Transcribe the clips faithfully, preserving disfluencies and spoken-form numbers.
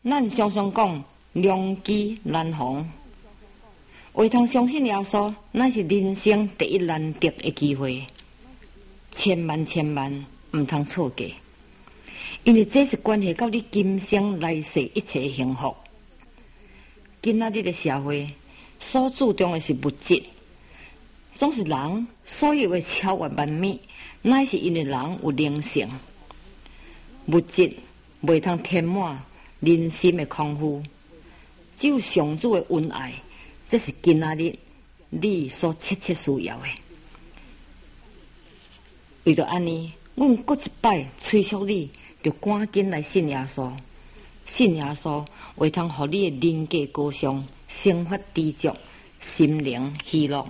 咱常常讲良机难逢，为通相信耶稣，那是人生第一难得的机会，千万千万唔通错过，因为这是关系到你今生来世一切的幸福。今仔日的社会所注重的是物质，总是人所有的超越万美，乃是因为人有灵性。物质袂通填满人心的空虚，只有上主的恩爱，这是今仔日你所切切需要的。为着安尼，阮搁一摆催促你，就赶紧来信耶稣，信耶稣会通互你的人格高尚，生活知足，心灵喜乐。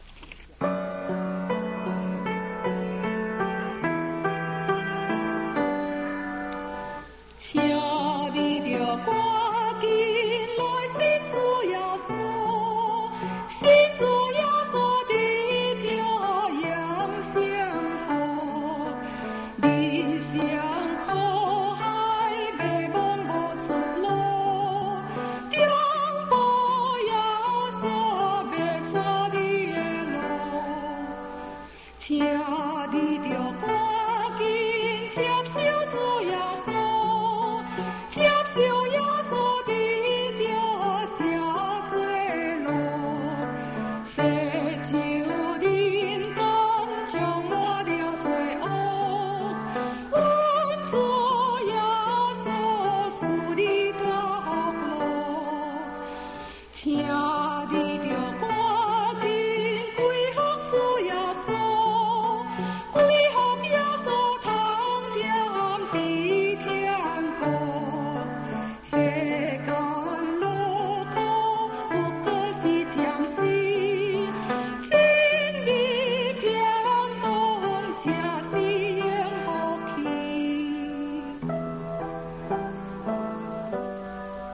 请你着赶紧接受主耶稣，接受。